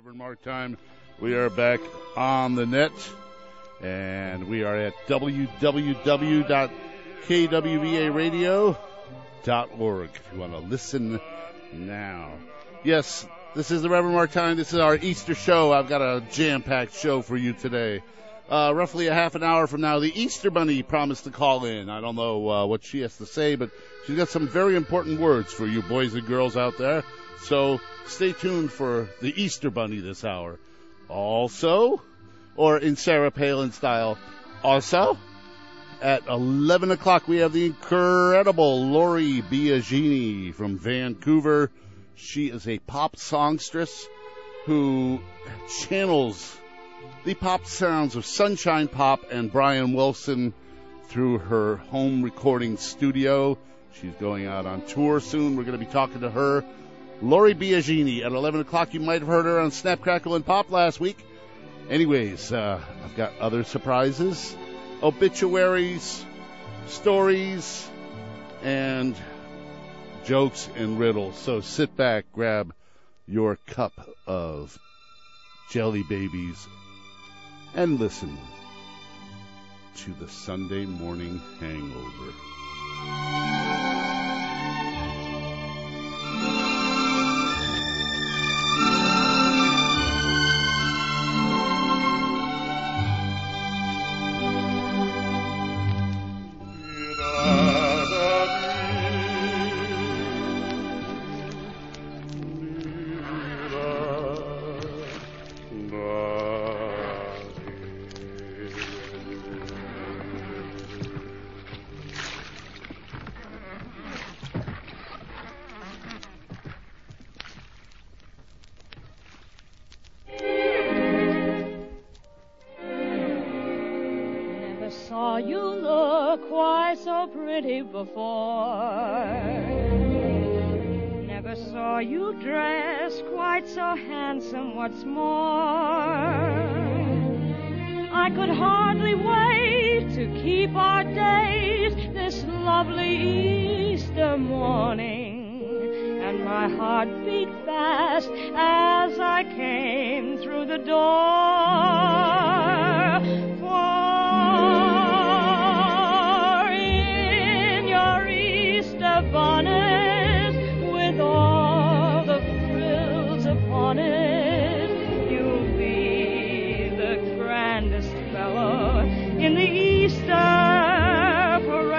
Reverend Mark Time. We are back on the net, and we are at www.kwvaradio.org if you want to listen now. Yes, this is the Reverend Mark Time. This is our Easter show. I've got a jam-packed show for you today. Roughly a half an hour from now, the Easter Bunny promised to call in. I don't know what she has to say, but she's got some very important words for you boys and girls out there. So stay tuned for the Easter Bunny this hour. Also, or in Sarah Palin style, also, at 11 o'clock we have the incredible Lori Biagini from Vancouver. She is a pop songstress who channels the pop sounds of Sunshine Pop and Brian Wilson through her home recording studio. She's going out on tour soon. We're going to be talking to her. Lori Biagini at 11 o'clock. You might have heard her on Snap, Crackle, and Pop last week. Anyways, I've got other surprises, obituaries, stories, and jokes and riddles. So sit back, grab your cup of Jelly Babies, and listen to the Sunday Morning Hangover. Before. Never saw you dressed quite so handsome, what's more. I could hardly wait to keep our days this lovely Easter morning, and my heart beat fast as I came through the door. Bonnet with all the frills upon it, you'll be the grandest fellow in the Easter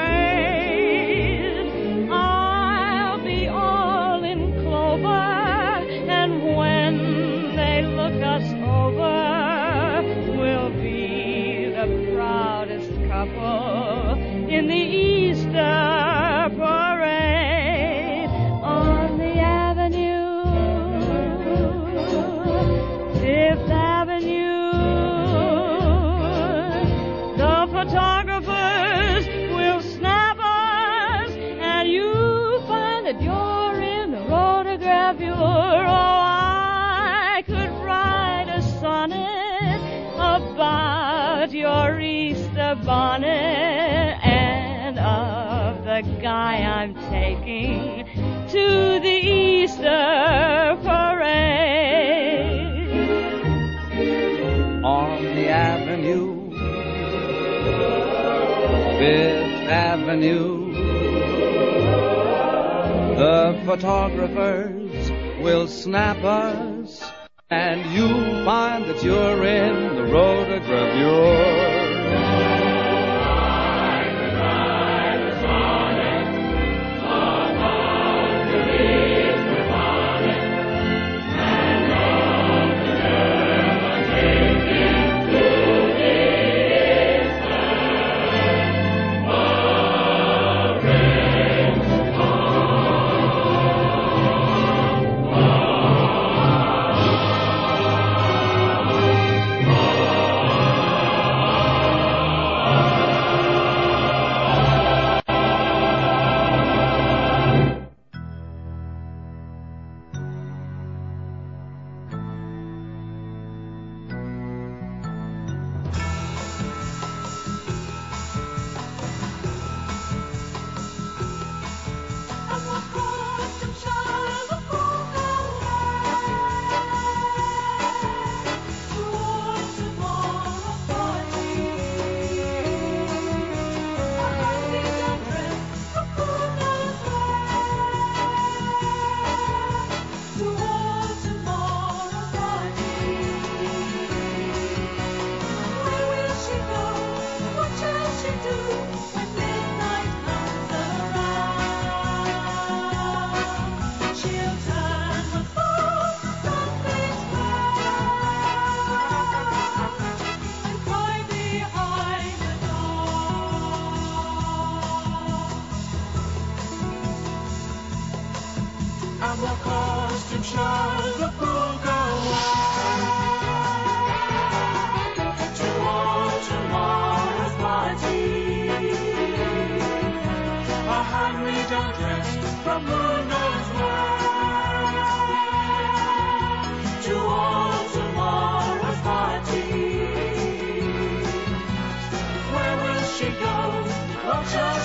parade. I'll be all in clover, and when they look us over, we'll be the proudest couple in the Easter parade. Photographers will snap us, and you find that you're in the photograph. Oh, I could write a sonnet about your Easter bonnet and of the guy I'm taking to the Easter parade. On the avenue, Fifth Avenue, the photographers will snap us, and you'll find that you're in the rotogravure.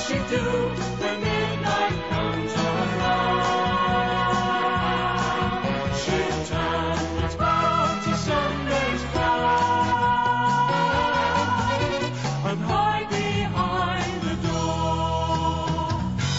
she do when midnight comes around? She'll turn its bow to Sunday's cloud and hide behind the door.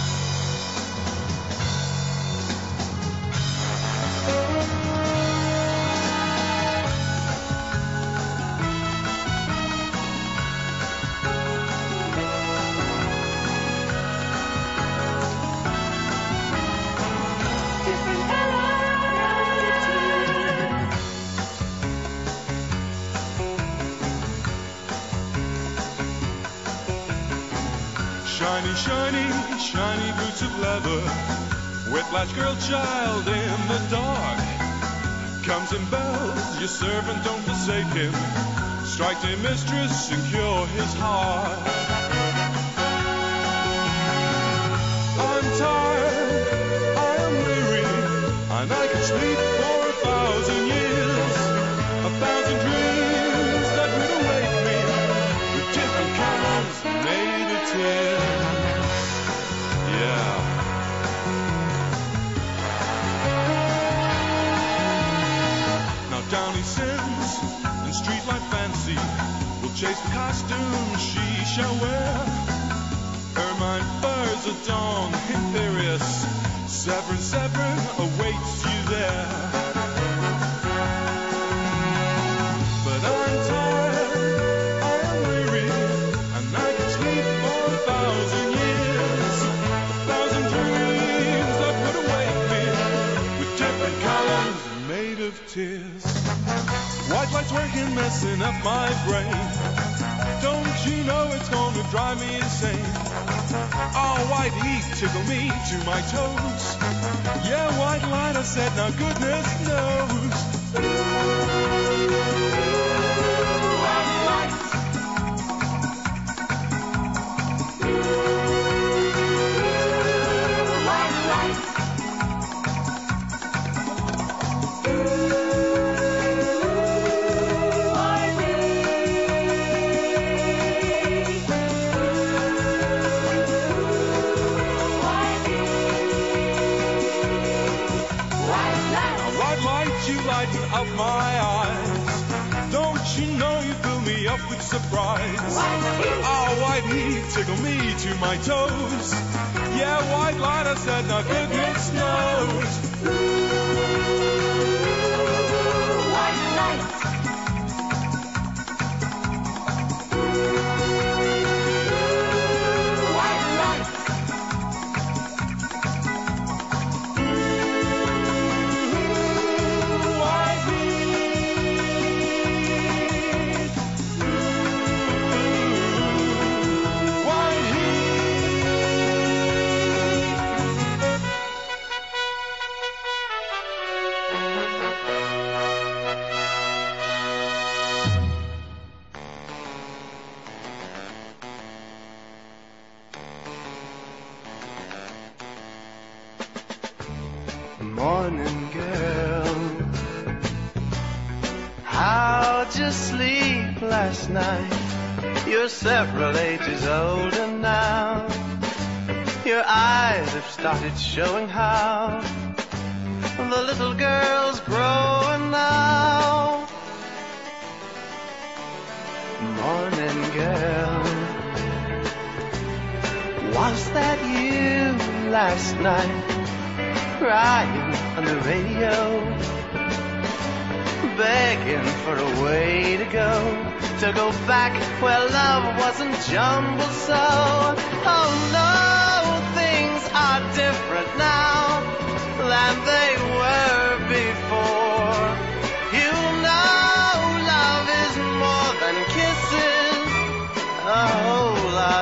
Shiny, shiny, shiny boots of leather, whiplash girl child in the dark. Comes in bells, your servant don't forsake him. Strike to mistress and cure his heart. I'm tired, I am weary, and I can sleep for 1,000 years. 1,000 dreams that would awake me with different colors made of tears. Yeah. Now Downey Sims and streetlight fancy will chase the costume she shall wear. Ermine furs adorn imperious. Severin, Severin awaits you there. But I'm tired, I am weary, and I can sleep for 1,000 years. 1,000 dreams that would awake me with different colors made of tears. White lights working, messing up my brain. Don't you know it's gonna drive me insane? Oh, white heat tickle me to my toes. Yeah, white light, I said, now goodness knows. White light. White light. White light, you lighten up my eyes. Don't you know you fill me up with surprise? Oh, white heat tickle me to my toes. Yeah, white light, I said, now goodness knows. White light. White light. White heat. White Morning, girl. How'd you sleep last night? You're several ages older now. Your eyes have started showing how the little girl's growing now. Morning, girl. Was that you last night? Crying on the radio, begging for a way to go back where love wasn't jumbled so. Oh no, things are different now than they were before. You know love is more than kisses, a whole lot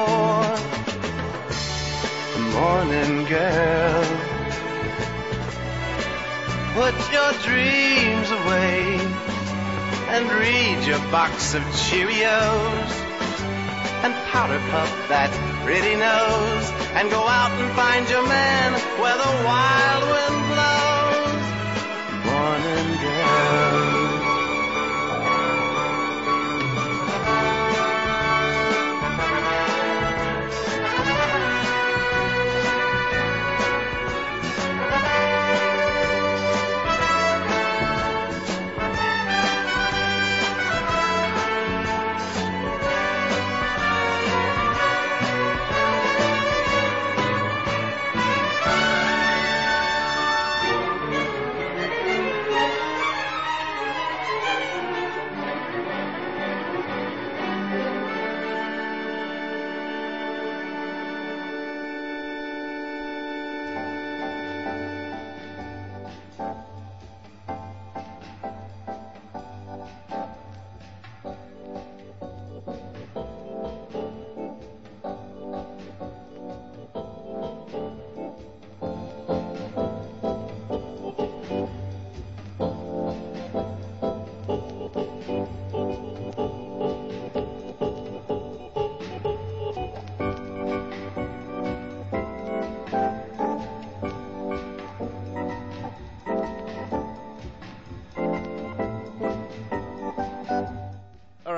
more. Morning, girl. Put your dreams away and read your box of Cheerios and powder puff that pretty nose and go out and find your man where the wild wind blows. Morning, girl.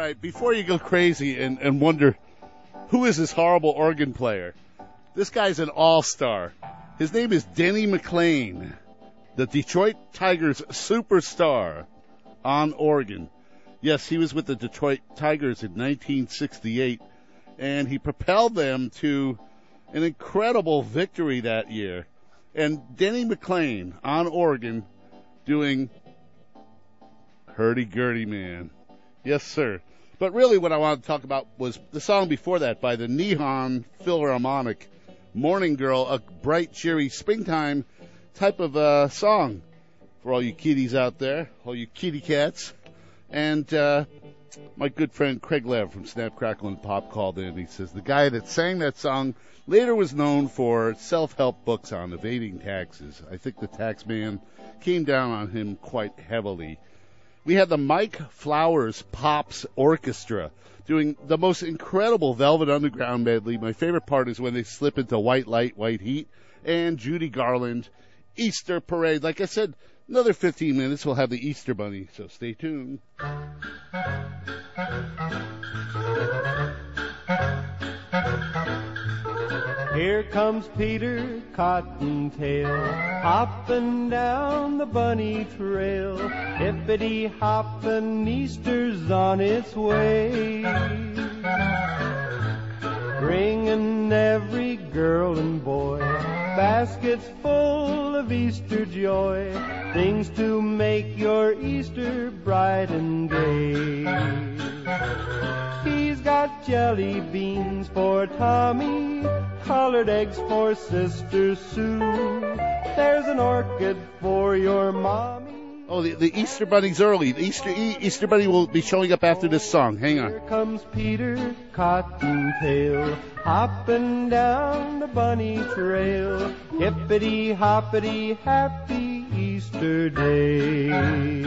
right, before you go crazy and wonder who is this horrible organ player, this guy's an all-star. His name is Denny McLain, the Detroit Tigers superstar on organ. Yes, he was with the Detroit Tigers in 1968, and he propelled them to an incredible victory that year. And Denny McLain on organ doing Hurdy-Gurdy Man. Yes, sir. But really what I wanted to talk about was the song before that by the Nihon Philharmonic, Morning Girl, a bright, cheery, springtime type of song for all you kitties out there, all you kitty cats. And my good friend Craig Lev from Snap, Crackle, and Pop called in. He says the guy that sang that song later was known for self-help books on evading taxes. I think the tax man came down on him quite heavily. We had the Mike Flowers Pops Orchestra doing the most incredible Velvet Underground medley. My favorite part is when they slip into White Light, White Heat, and Judy Garland, Easter Parade. Like I said, another 15 minutes we'll have the Easter Bunny, so stay tuned. Here comes Peter Cottontail, hopping down the bunny trail. Hippity-hoppin', Easter's on its way. Bringing every girl and boy baskets full of Easter joy, things to make your Easter bright and gay. He's got jelly beans for Tommy, colored eggs for Sister Sue. There's an orchid for your mommy. Oh, the Easter Bunny's early. The Easter Bunny will be showing up after this song. Hang on. Here comes Peter Cottontail, hopping down the bunny trail. Hippity-hoppity, happy Easter Day.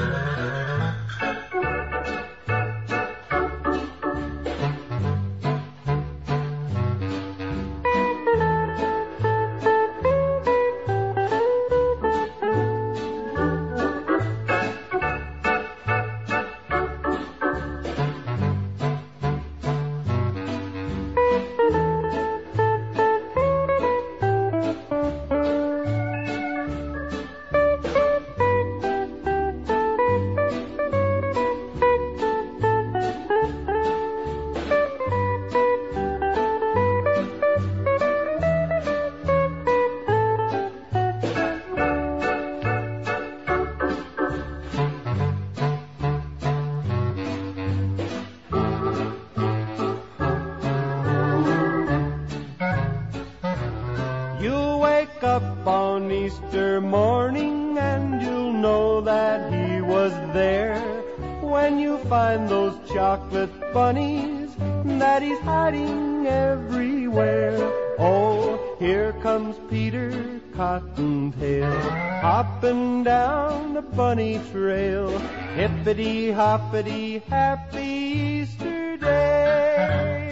Hippity-hoppity, happy Easter Day.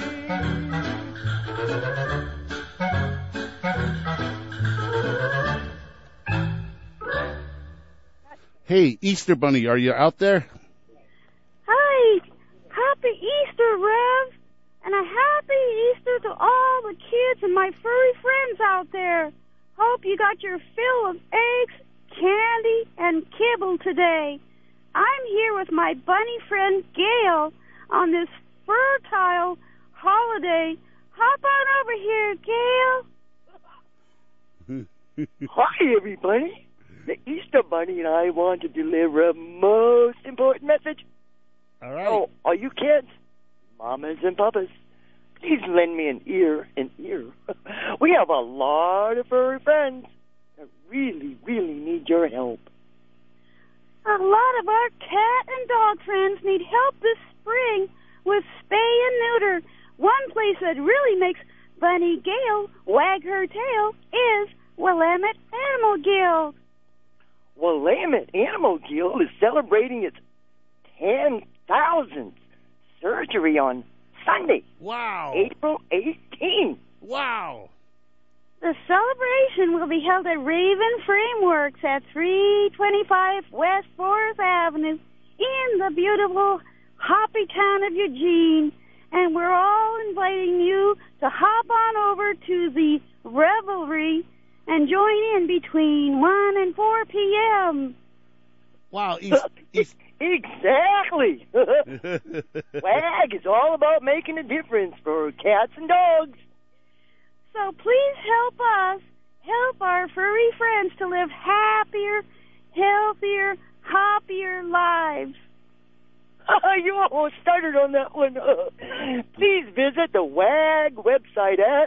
Hey, Easter Bunny, are you out there? Hi, happy Easter, Rev, and a happy Easter to all the kids and my furry friends out there. Hope you got your fill of eggs, candy, and kibble today. I'm here with my bunny friend Gail on this fertile holiday. Hop on over here, Gail. Hi, everybody. The Easter Bunny and I want to deliver a most important message. All right. Oh, all you kids, mamas and papas, please lend me an ear. We have a lot of furry friends that really, really need your help. A lot of our cat and dog friends need help this spring with spay and neuter. One place that really makes Bunny Gail wag her tail is Willamette Animal Guild. Willamette Animal Guild is celebrating its 10,000th surgery on Sunday. Wow. April 18th. Wow. The celebration will be held at Raven Frameworks at 325 West 4th Avenue in the beautiful hoppy town of Eugene, and we're all inviting you to hop on over to the Revelry and join in between 1 and 4 p.m. Wow, Exactly. WAG is all about making a difference for cats and dogs. So please help us help our furry friends to live happier, healthier, happier lives. You almost started on that one. Please visit the WAG website at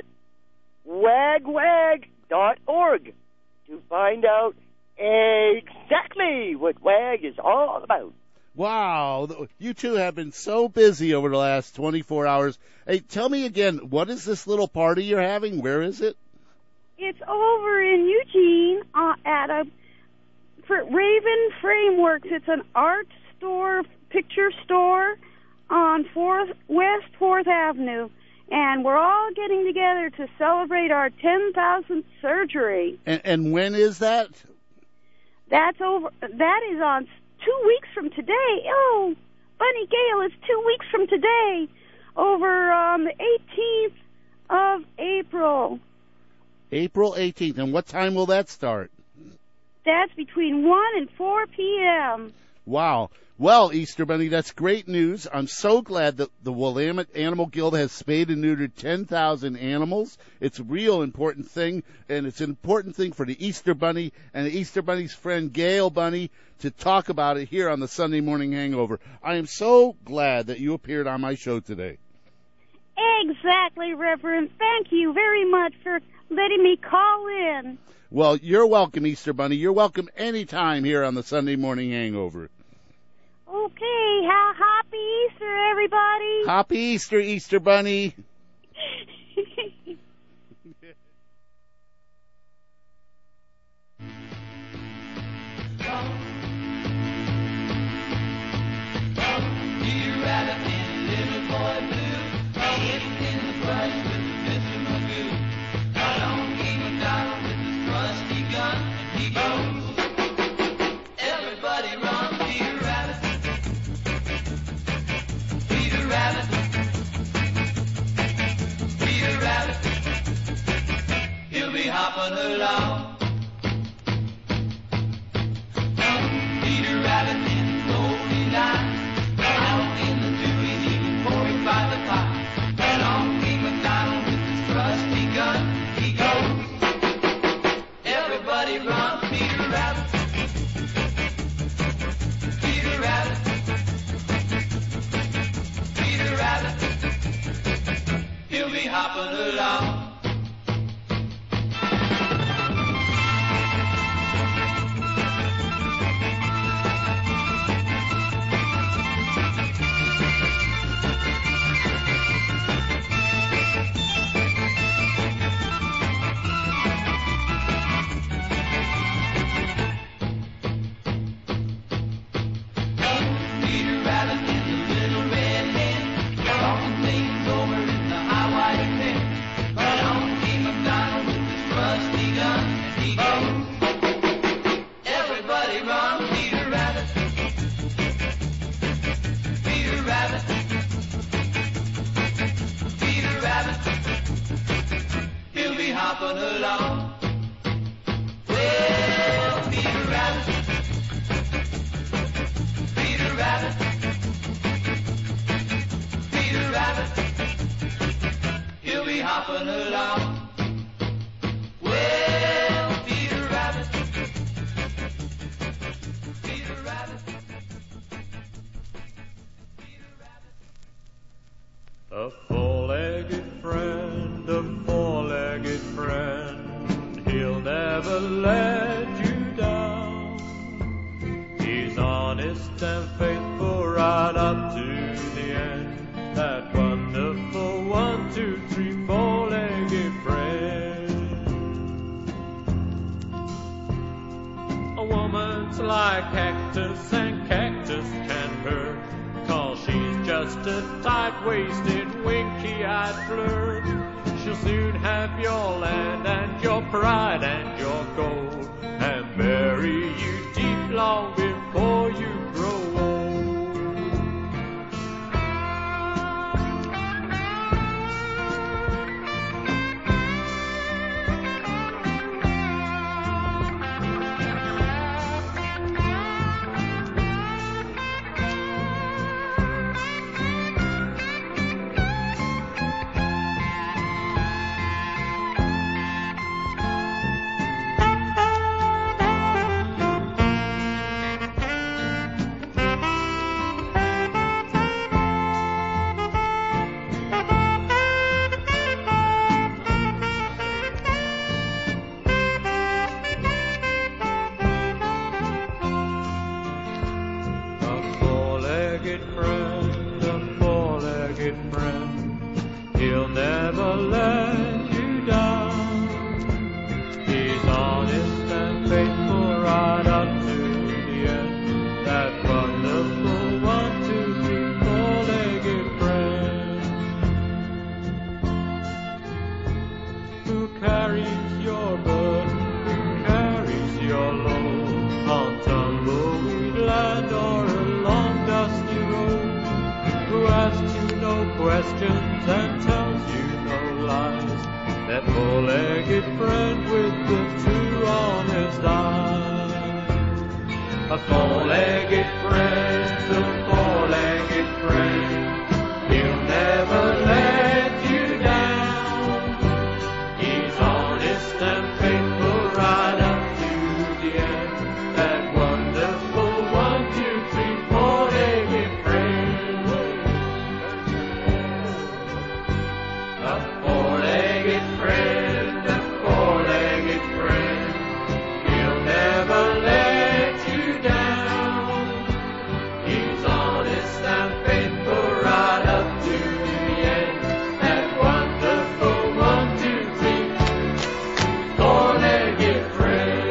wagwag.org to find out exactly what WAG is all about. Wow, you two have been so busy over the last 24 hours. Hey, tell me again, what is this little party you're having? Where is it? It's over in Eugene at Raven Frameworks. It's an art store, picture store on West 4th Avenue. And we're all getting together to celebrate our 10,000th surgery. And when is that? That is on 2 weeks from today. Oh, Bunny Gale, it's 2 weeks from today, over on the 18th of April. April 18th. And what time will that start? That's between 1 and 4 p.m. Wow. Well, Easter Bunny, that's great news. I'm so glad that the Willamette Animal Guild has spayed and neutered 10,000 animals. It's a real important thing, and it's an important thing for the Easter Bunny and the Easter Bunny's friend Gail Bunny to talk about it here on the Sunday Morning Hangover. I am so glad that you appeared on my show today. Exactly, Reverend. Thank you very much for letting me call in. Well, you're welcome, Easter Bunny. You're welcome anytime here on the Sunday Morning Hangover. Okay, happy Easter, everybody. Happy Easter, Easter Bunny. Peter Rabbit and little boy blue, lived in the brush with the Mr. Magoo. Along came MacDonald with his trusty gun, and he goes, everybody run, Peter Rabbit. Peter Rabbit. Peter Rabbit. He'll be hopping along. Peter Rabbit in his golden line. Out in the dewy evening, pouring by the pot. Along came MacDonald with his trusty gun. He goes, everybody run, Peter Rabbit. Peter Rabbit. Peter Rabbit. He'll be hopping along. Peter Rabbit and the little red hen, talking things over in the high white pen. Along came MacDonald with his trusty gun, and he goes, everybody run, Peter Rabbit. Peter Rabbit. Peter Rabbit. He'll be hopping along. Well, Peter Rabbit. Peter Rabbit. Peter Rabbit. He'll be hopping along. Well, Peter Rabbit. Peter Rabbit. Peter Rabbit. A four-legged friend, he'll never let you down. He's honest and faithful right up to the end. That wonderful 1, 2, 3, four-legged friend. A woman's like cactus, and cactus can hurt, 'cause she's just a tight-waisted, winky-eyed flirt. She'll soon have your land and your pride and your gold, and bury you deep long before you grow old. four-legged friend, a four-legged friend. He'll never let you down. He's honest and faithful right up to the end. That wonderful 1, 2, 3, four-legged friend who carries your burden, who carries your load on tumbleweed land or a long dusty road, who asks you no questions and tells you no lies. That four-legged friend with the two honest eyes. A four-legged friend, a four-legged friend. He'll never let you down. He's honest and faithful right up to the end. That wonderful 1, 2, 3, four-legged friend. A four-legged friend, a four-legged friend. He'll never let you down. He's honest and faithful right up to the end. That wonderful 1, 2, 3, four-legged friend.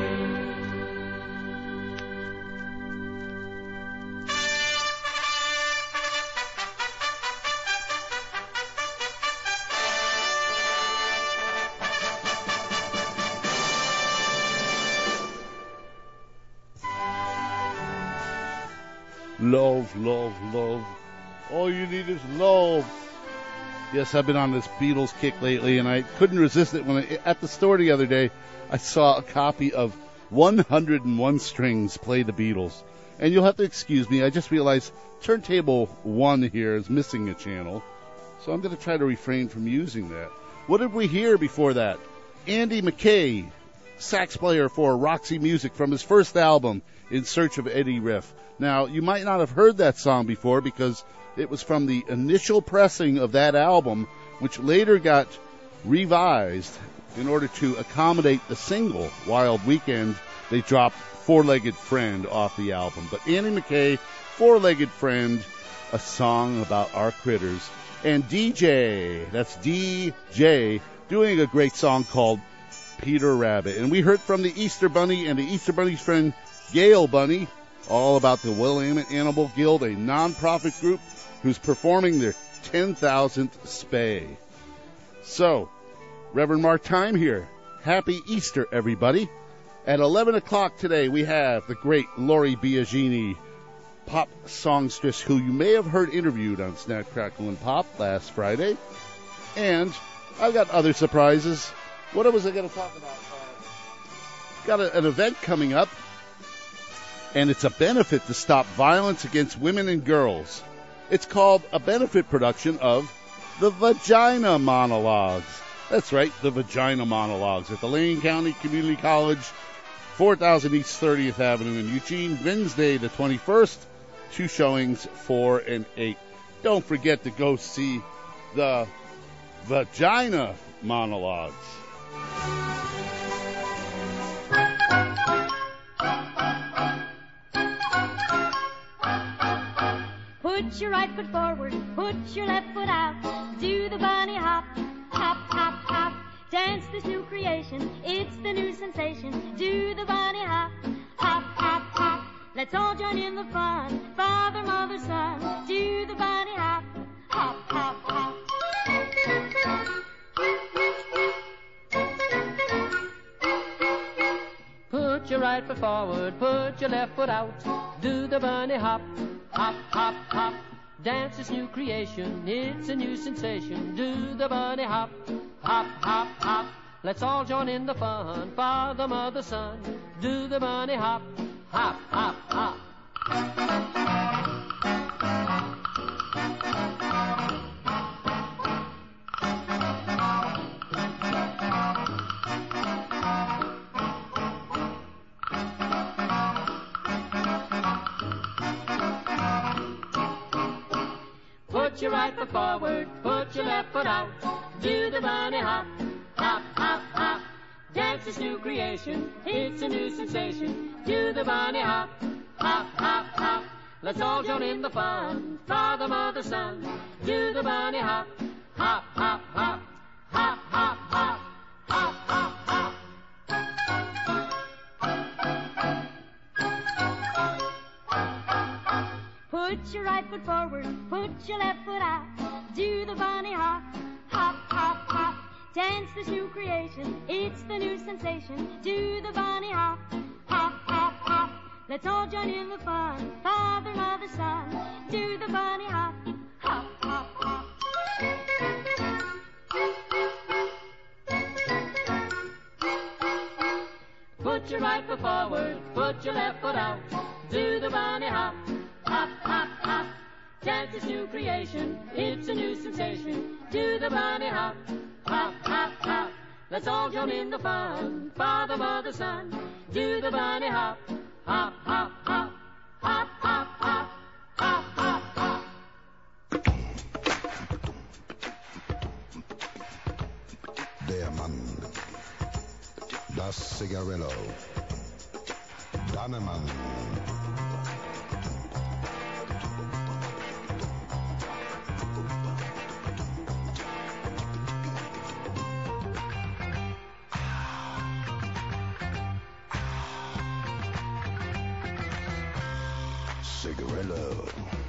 Love, love, love. All you need is love. Yes, I've been on this Beatles kick lately, and I couldn't resist it when at the store the other day, I saw a copy of 101 Strings Play the Beatles. And you'll have to excuse me, I just realized turntable 1 here is missing a channel, so I'm going to try to refrain from using that. What did we hear before that? Andy McKay, sax player for Roxy Music from his first album, In Search of Eddie Riff. Now, you might not have heard that song before because it was from the initial pressing of that album, which later got revised in order to accommodate the single, Wild Weekend. They dropped Four-Legged Friend off the album. But Andy McKay, Four-Legged Friend, a song about our critters. And DJ, that's DJ, doing a great song called Peter Rabbit. And we heard from the Easter Bunny and the Easter Bunny's friend, Gail Bunny, all about the Willamette Animal Guild, a non-profit group who's performing their 10,000th spay. So, Reverend Mark Time here. Happy Easter, everybody. At 11 o'clock today, we have the great Lori Biagini, pop songstress who you may have heard interviewed on Snack, Crackle, and Pop last Friday. And I've got other surprises. What was I going to talk about? Got an event coming up, and it's a benefit to stop violence against women and girls. It's called a benefit production of the Vagina Monologues. That's right, the Vagina Monologues at the Lane County Community College, 4000 East 30th Avenue in Eugene, Wednesday the 21st, 2 showings, 4 and 8. Don't forget to go see the Vagina Monologues. Put your right foot forward, put your left foot out. Do the bunny hop, hop, hop, hop. Dance this new creation, it's the new sensation. Do the bunny hop, hop, hop, hop. Let's all join in the fun, father, mother, son. Do the bunny hop, hop, hop, hop. Put your right foot forward, put your left foot out. Do the bunny hop, hop, hop, hop. Dance this new creation, it's a new sensation. Do the bunny hop, hop, hop, hop. Let's all join in the fun, father, mother, son. Do the bunny hop, hop, hop, hop. Put your right foot forward, put your left foot out. Do the bunny hop, hop, hop, hop. Dance this new creation, it's a new sensation. Do the bunny hop, hop, hop, hop. Let's all join in the fun. Father, mother, son, do the bunny hop. Hop, hop, hop. Hop, hop, hop. Hop, hop, hop. Put your right foot forward, put your left foot out. Do the bunny hop, hop, hop, hop. Dance this new creation, it's the new sensation. Do the bunny hop, hop, hop, hop. Let's all join in the fun. Father, mother, son, do the bunny hop, hop, hop, hop. Put your right foot forward, put your left foot out. Do the bunny hop, hop, hop, hop. Dance this new creation, it's a new sensation. Do the bunny hop, hop, hop, hop. Let's all join in the fun. Father, mother, son, do the bunny hop, hop, hop, hop. Hop, hop, hop. Hop, hop, hop. Der Mann, das Cigarillo, Dannemann. Cigarillo.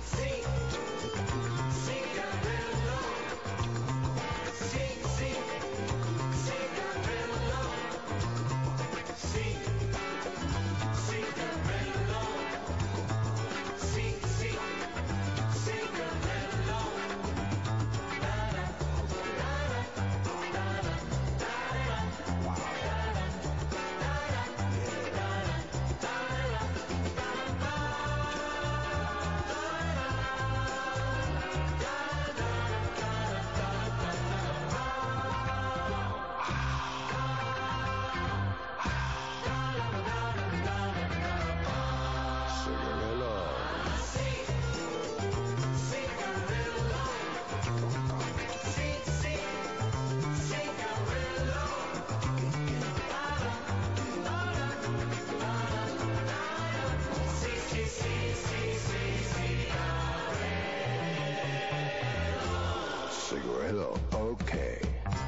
Cigarillo, okay.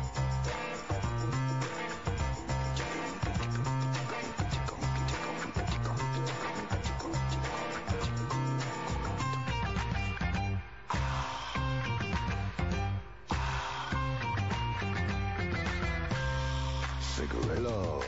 Cigarillo.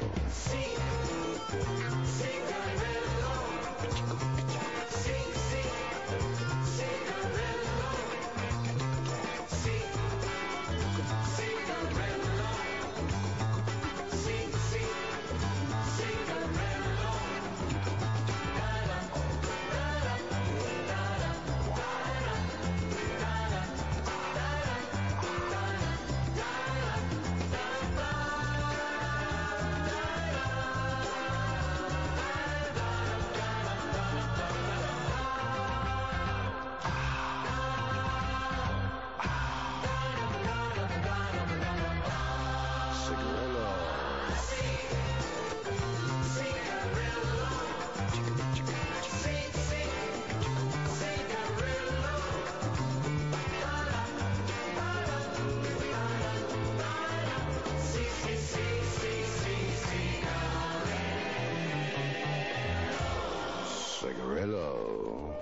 Cigarillo.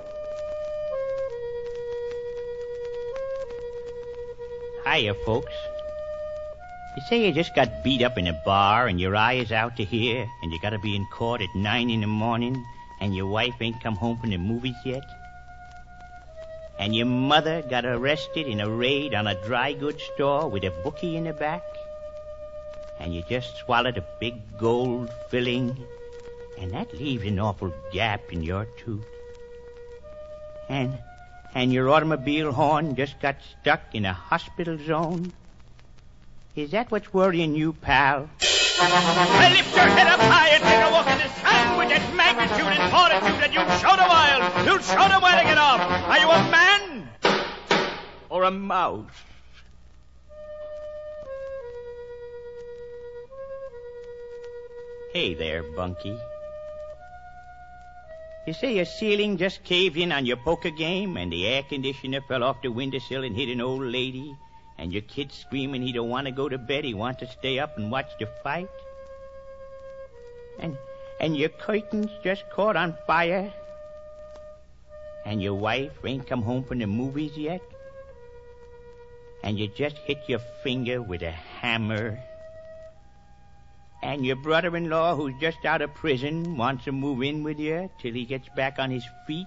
Hiya, folks. You say you just got beat up in a bar and your eye is out to here and you gotta be in court at 9 in the morning and your wife ain't come home from the movies yet? And your mother got arrested in a raid on a dry goods store with a bookie in the back? And you just swallowed a big gold filling and that leaves an awful gap in your tooth. And your automobile horn just got stuck in a hospital zone? Is that what's worrying you, pal? Well, lift your head up high and take a walk in the sun with that magnitude and fortitude and you'll show them while. You'll show them where to get off. Are you a man or a mouse? Hey there, Bunky. You say your ceiling just caved in on your poker game and the air conditioner fell off the windowsill and hit an old lady and your kid's screaming he don't want to go to bed, he wants to stay up and watch the fight? And your curtains just caught on fire and your wife ain't come home from the movies yet? And you just hit your finger with a hammer? And your brother-in-law, who's just out of prison, wants to move in with you till he gets back on his feet?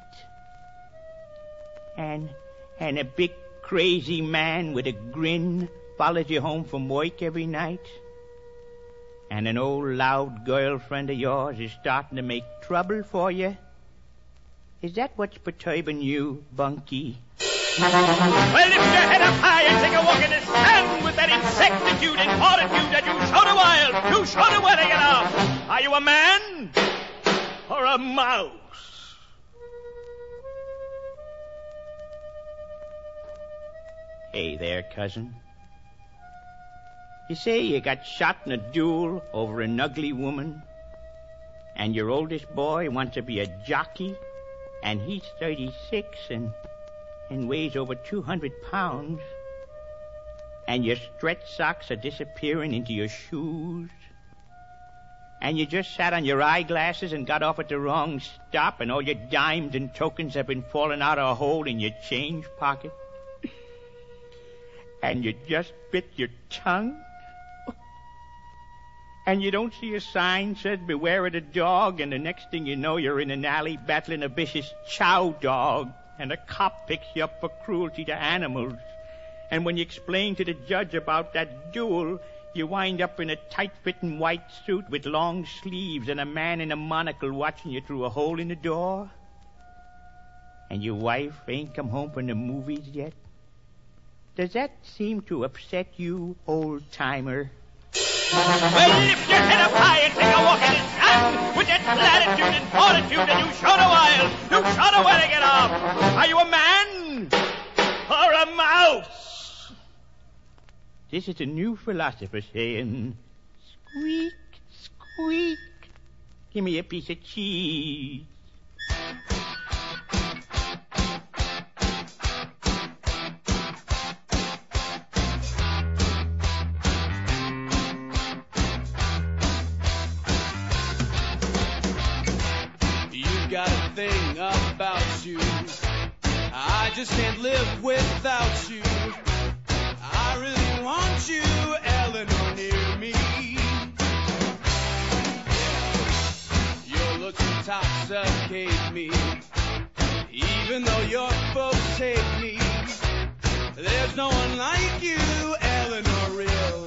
And a big crazy man with a grin follows you home from work every night? And an old loud girlfriend of yours is starting to make trouble for you? Is that what's perturbing you, Bunky? Well, lift your head up high and take a walk in the sand with that insectitude and fortitude that you show the wild, you show the wedding it up. Are you a man or a mouse? Hey there, cousin. You say you got shot in a duel over an ugly woman, and your oldest boy wants to be a jockey, and he's 36 and weighs over 200 pounds, and your stretch socks are disappearing into your shoes, and you just sat on your eyeglasses and got off at the wrong stop, and all your dimes and tokens have been falling out of a hole in your change pocket, and you just bit your tongue, and you don't see a sign says beware of the dog, and the next thing you know you're in an alley battling a vicious chow dog, and a cop picks you up for cruelty to animals. And when you explain to the judge about that duel, you wind up in a tight-fitting white suit with long sleeves and a man in a monocle watching you through a hole in the door. And your wife ain't come home from the movies yet? Does that seem to upset you, old-timer? Well, lift your head up high and take a walk in the sun with that latitude and fortitude that you show the wild, you show the wedding it up. Are you a man or a mouse? This is a new philosopher saying, squeak, squeak, give me a piece of cheese. Got a thing about you, I just can't live without you. I really want you, Eleanor, near me. Your looks intoxicate me, even though your folks hate me. There's no one like you, Eleanor, really.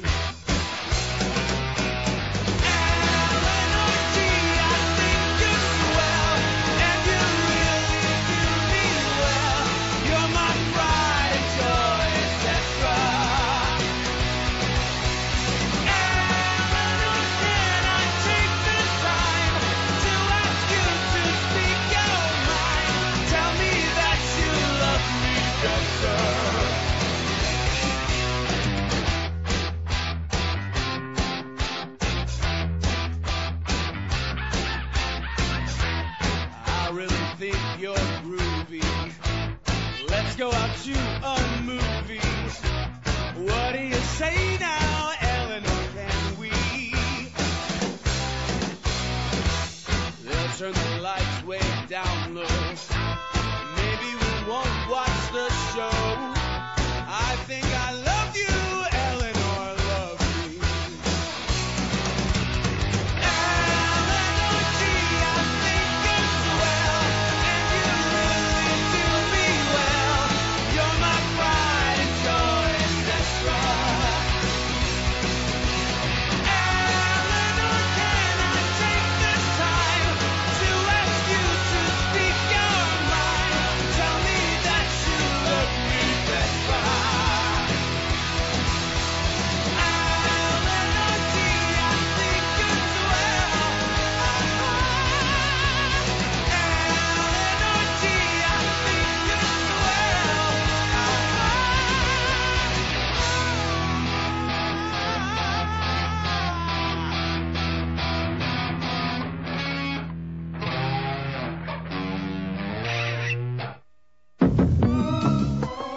You're groovy. Let's go out to a movie. What do you say now, Eleanor? Can we? They'll turn the lights way down low. Maybe we won't watch the show. I think I love you, Eleanor, love me. Eleanor G, I think it's well. You're my pride and joy, etc.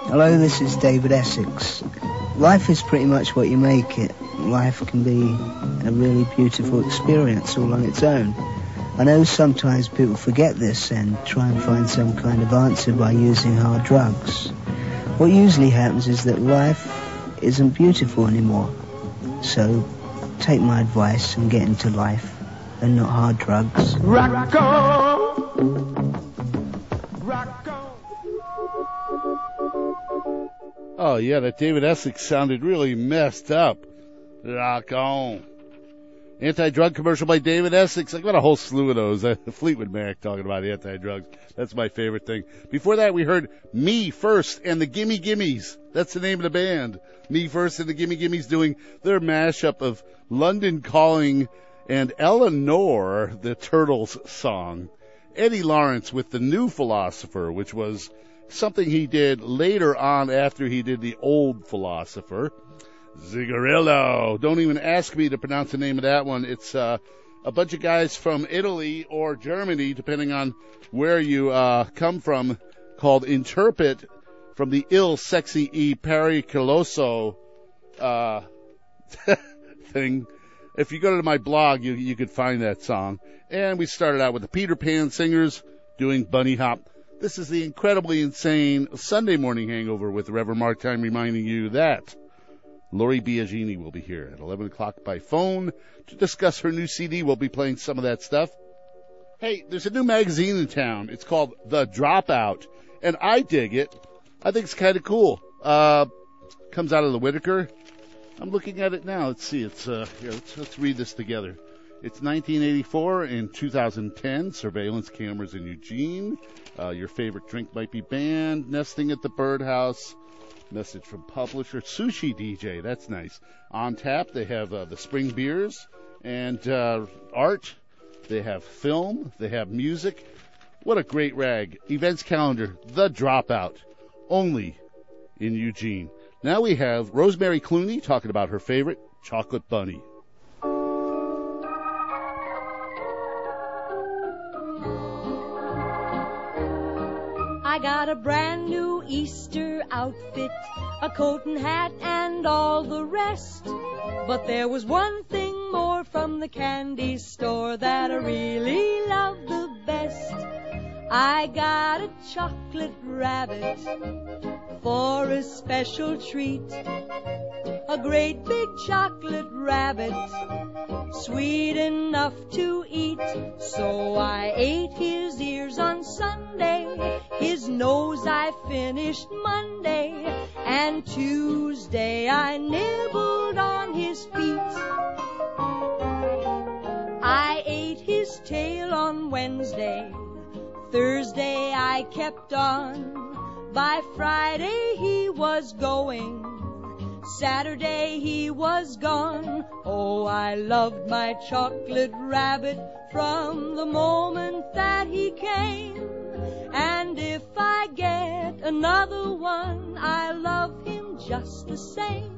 Hello, this is David Essex. Life is pretty much what you make it. Life can be a really beautiful experience all on its own. I know sometimes people forget this and try and find some kind of answer by using hard drugs. What usually happens is that life isn't beautiful anymore. So take my advice and get into life and not hard drugs. Rock on! Oh, yeah, that David Essex sounded really messed up. Rock on. Anti-drug commercial by David Essex. I got a whole slew of those. Fleetwood Mac talking about anti-drugs. That's my favorite thing. Before that, we heard Me First and the Gimme Gimmes. That's the name of the band. Me First and the Gimme Gimmes doing their mashup of London Calling and Eleanor, the Turtles song. Eddie Lawrence with The New Philosopher, which was something he did later on after he did The Old Philosopher. Zigarillo. Don't even ask me to pronounce the name of that one. It's a bunch of guys from Italy or Germany, depending on where you come from, called Interpret, from the Il Sexy E Pericoloso thing. If you go to my blog, you could find that song. And we started out with the Peter Pan Singers doing Bunny Hop. This is the incredibly insane Sunday morning hangover with Reverend Mark Time reminding you that Lori Biagini will be here at 11 o'clock by phone to discuss her new CD. We'll be playing some of that stuff. Hey, there's a new magazine in town. It's called The Dropout, and I dig it. I think it's kind of cool. Comes out of the Whitaker. I'm looking at it now. Let's see. It's here. Let's read this together. It's 1984 and 2010. Surveillance cameras in Eugene. Your favorite drink might be banned. Nesting at the birdhouse. Message from publisher. Sushi DJ. That's nice. On tap, they have the spring beers and art. They have film. They have music. What a great rag. Events calendar. The Dropout. Only in Eugene. Now we have Rosemary Clooney talking about her favorite, Chocolate Bunny. I got a brand new Easter outfit, a coat and hat and all the rest. But there was one thing more from the candy store that I really loved the best. I got a chocolate rabbit for a special treat. A great big chocolate rabbit, sweet enough to eat. So I ate his ears on Sunday, his nose I finished Monday, and Tuesday I nibbled on his feet. I ate his tail on Wednesday, Thursday I kept on. By Friday he was going, Saturday he was gone. Oh, I loved my chocolate rabbit from the moment that he came. And if I get another one, I love him just the same.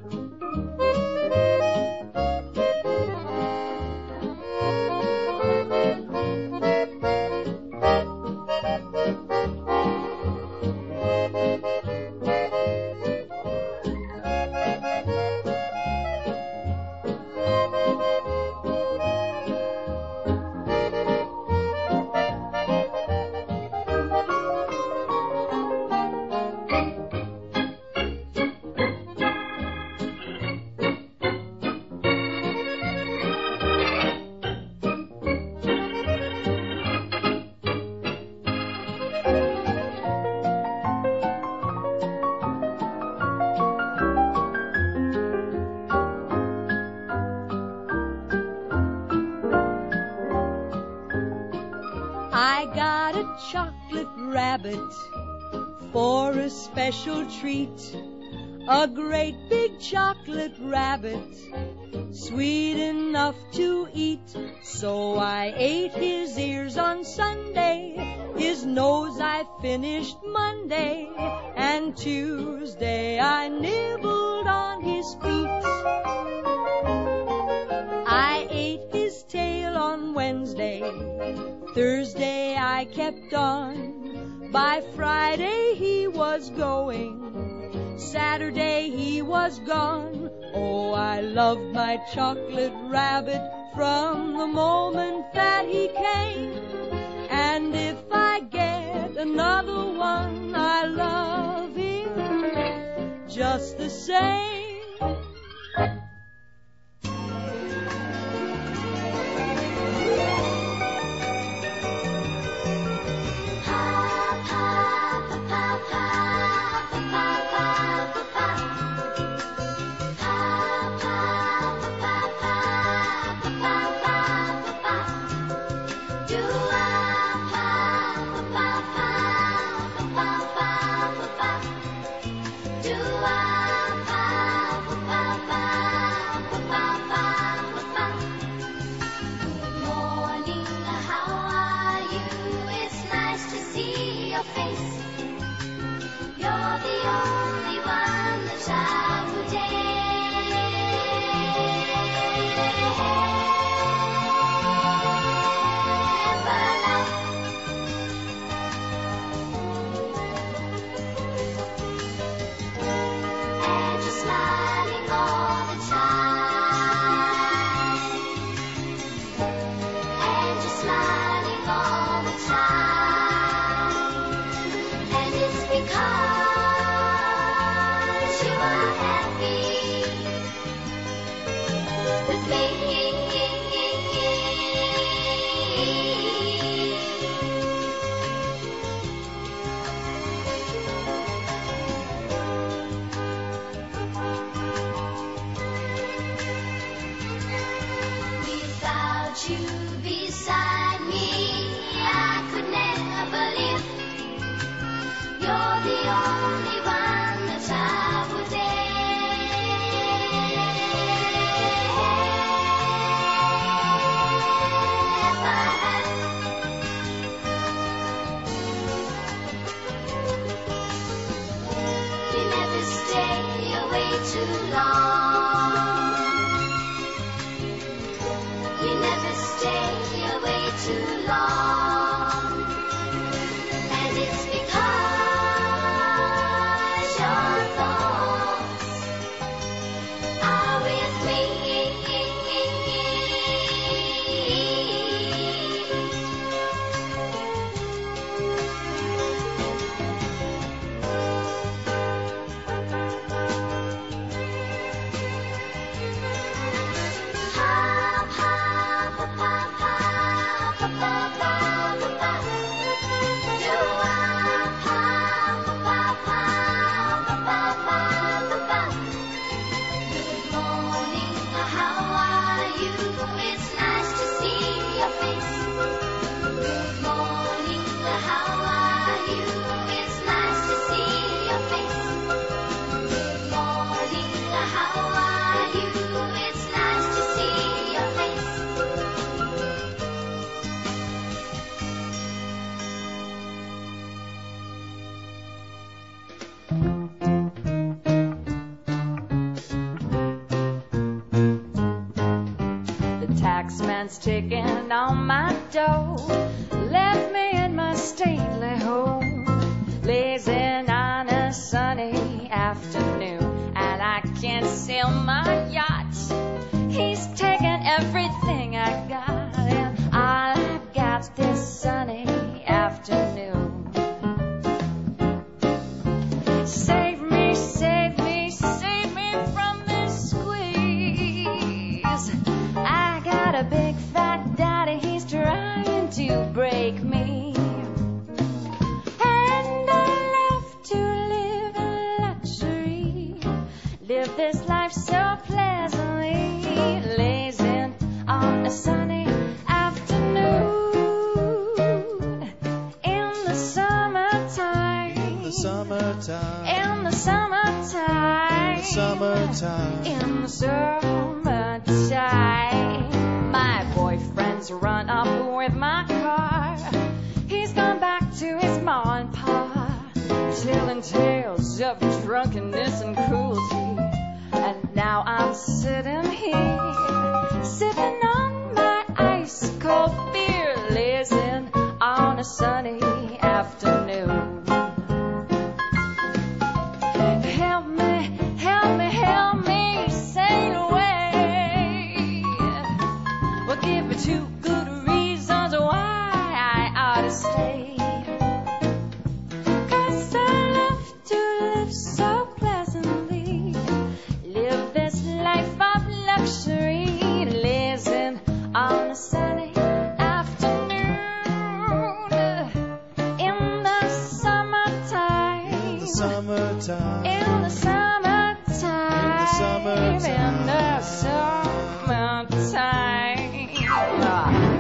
For a special treat, a great big chocolate rabbit, sweet enough to eat. So I ate his ears on Sunday, his nose I finished Monday, and Tuesday I nibbled on his feet. I ate his tail on Wednesday, Thursday I kept on. By Friday he was going, Saturday he was gone. Oh, I loved my chocolate rabbit from the moment that he came. And if I get another one, I love him just the same. Ticking on my door, left me in my stately home, blazing on a sunny afternoon, and I can't sail my yacht. He's taken everything I got, and all I've got's this sunny afternoon. Save me, save me, save me from this squeeze. I got a big fat daddy, he's trying to break me. And I love to live in luxury, live this life so pleasantly, lazing on a sunny afternoon in the summertime. In the summertime. In the summertime. In the summertime. In the summertime. My boyfriend's run up with my car. He's gone back to his ma and pa, telling tales of drunkenness and cruelty. And now I'm sitting here, sipping on my ice cold beer, lazing on a sunny afternoon. Help me summertime. In the summertime. In the summertime. In the summertime.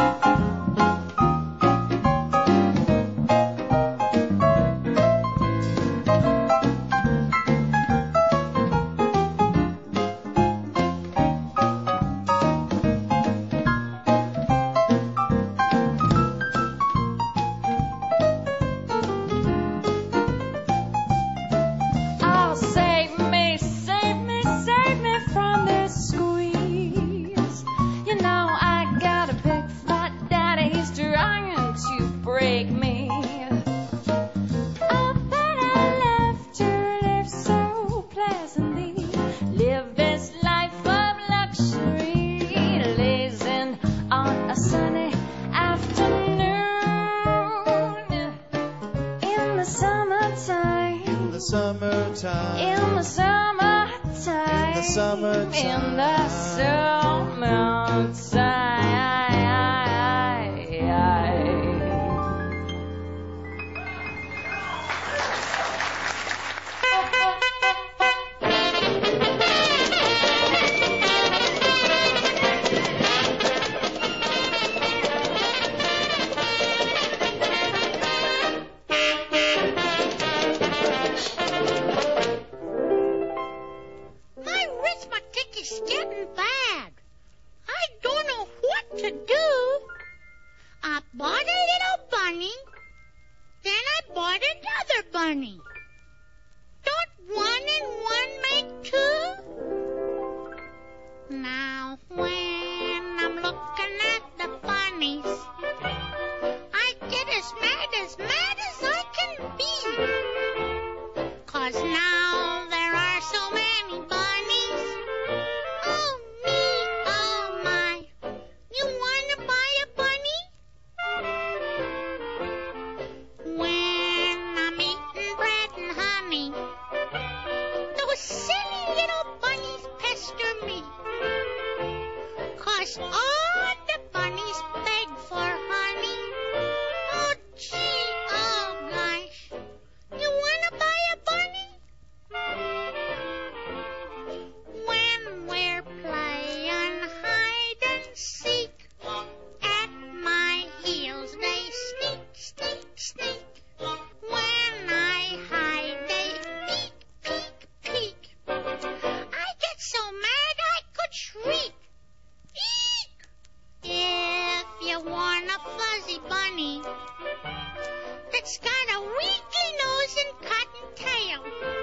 Oh, save me, save me, save me from this squeeze. You know I got a big fat daddy, he's trying to break me. Oh, but I love to live so pleasantly, live this life of luxury, lazing on a sunny afternoon in the summertime. In the summertime. In the summertime. In the summertime. In the My arithmetic is getting bad. I don't know what to do. I bought a little bunny, then I bought another bunny. Don't 1 and 1 make 2? Now when I'm looking at the bunnies, I get as mad as I can be. 'Cause now there are so many bunnies. Oh me, oh my. You wanna buy a bunny? When I'm eating bread and honey, those silly little bunnies pester me. 'Cause all the bunnies beg for honey. Oh gee, oh gosh. You wanna buy a bunny? When we're playing hide and seek, at my heels they sneak, sneak, sneak. When I hide they peek, peek, peek. I get so mad I could shriek. Eek! If you want a fuzzy bunny that's got a wrinkly nose and cotton tail,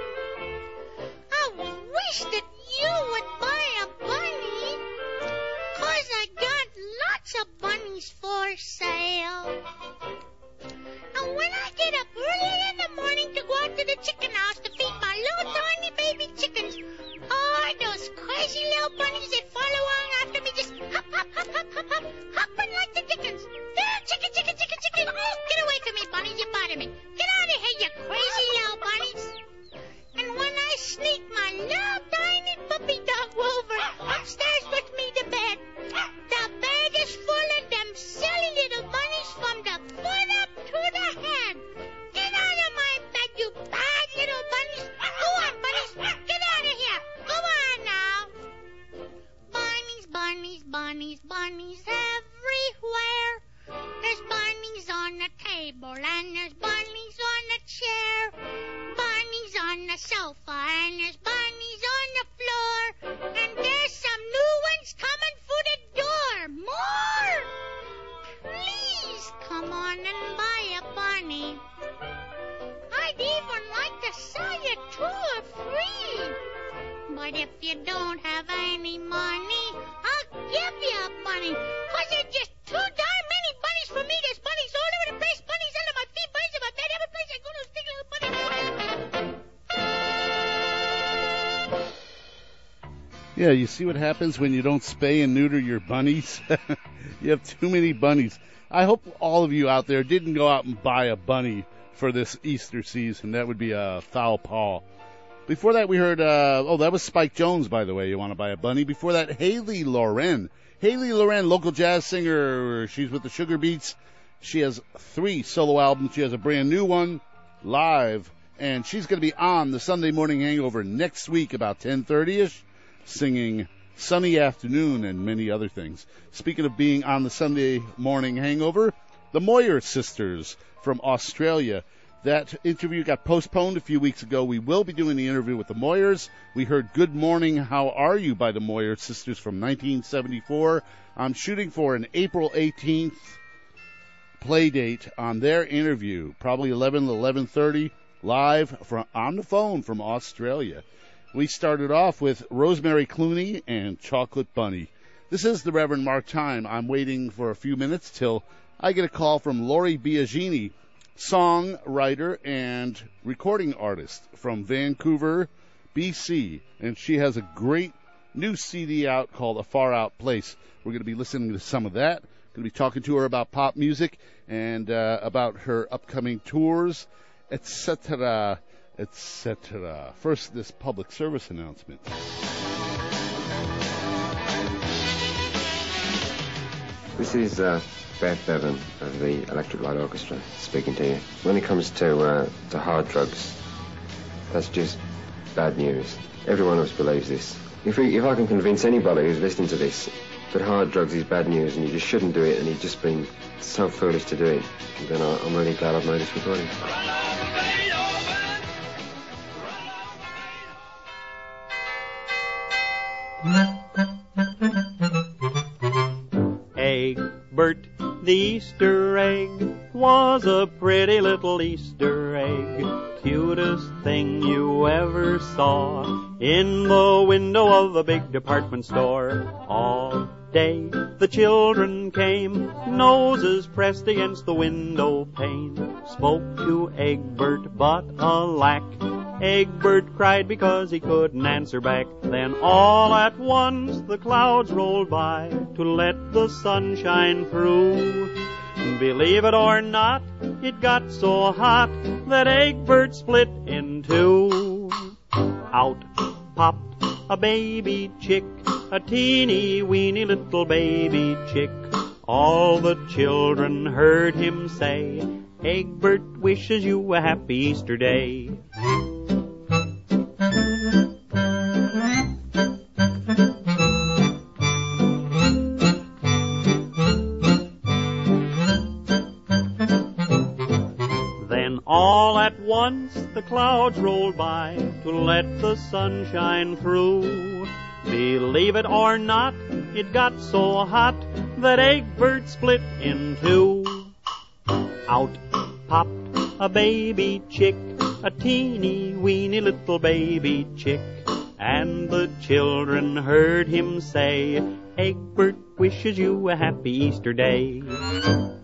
I wish that you would buy a bunny, 'cause I got lots of bunnies for sale. And when I get up early in the morning to go out to the chicken house to feed my little tiny baby chickens, oh, those crazy little bunnies that follow on after me just hop, hop, hop, hop, hop, hop, hopping like the dickens. There, chicken, chicken, chicken, chicken. Oh, get away from me, bunnies, you bother me. Get out of here, you crazy little bunnies. And when I sneak my little tiny puppy dog Rover upstairs with me to bed, the bed is full of them silly little bunnies from the foot up to the head. Get out of my bed, you bad little bunnies. Go on, bunnies, get out of here. Go on now. Bunnies, bunnies, bunnies, bunnies everywhere. There's bunnies on the table and there's bunnies on the chair. Bunnies on the sofa and there's bunnies on the floor. And there's some new ones coming for the door. More! Please come on and buy a bunny. I'd even like to sell you 2 or 3. But if you don't have any money, I'll give you a bunny. 'Cause there's just too darn many bunnies for me. There's bunnies all over the place, bunnies under my feet, bunnies in my bed, every place I go to stick little bunny. Yeah, you see what happens when you don't spay and neuter your bunnies? You have too many bunnies. I hope all of you out there didn't go out and buy a bunny for this Easter season. That would be a foul paw. Before that, we heard, that was Spike Jones, by the way. You want to buy a bunny? Before that, Haley Loren. Haley Loren, local jazz singer. She's with the Sugar Beats. She has 3 solo albums. She has a brand new one, Live, and she's going to be on the Sunday Morning Hangover next week about 10:30ish, singing Sunny Afternoon and many other things. Speaking of being on the Sunday Morning Hangover, the Moyer sisters from Australia. That interview got postponed a few weeks ago. We will be doing the interview with the Moyers. We heard Good Morning, How Are You by the Moyer sisters from 1974. I'm shooting for an April 18th play date on their interview, probably 11 to 11:30, live on the phone from Australia. We started off with Rosemary Clooney and Chocolate Bunny. This is the Reverend Mark Time. I'm waiting for a few minutes till I get a call from Lori Biagini, songwriter and recording artist from Vancouver, BC, and she has a great new CD out called A Far Out Place. We're going to be listening to some of that. Going to be talking to her about pop music and about her upcoming tours, etc., etc. First, this public service announcement. This is Beth Bevan of the Electric Light Orchestra speaking to you. When it comes to hard drugs, that's just bad news. Every one of us believes this. If I can convince anybody who's listening to this that hard drugs is bad news and you just shouldn't do it and you've just been so foolish to do it, then I'm really glad I've made this recording. Egbert, the Easter egg, was a pretty little Easter egg, cutest thing you ever saw, in the window of a big department store. All day the children came, noses pressed against the window pane, spoke to Egbert, but alack, Egbert cried because he couldn't answer back. Then all at once the clouds rolled by to let the sun shine through. Believe it or not, it got so hot that Egbert split in two. Out popped a baby chick, a teeny weeny little baby chick. All the children heard him say, Egbert wishes you a happy Easter day. All at once the clouds rolled by to let the sun shine through. Believe it or not, it got so hot that Egbert split in two. Out popped a baby chick, a teeny weeny little baby chick, and the children heard him say, Egbert wishes you a happy Easter day.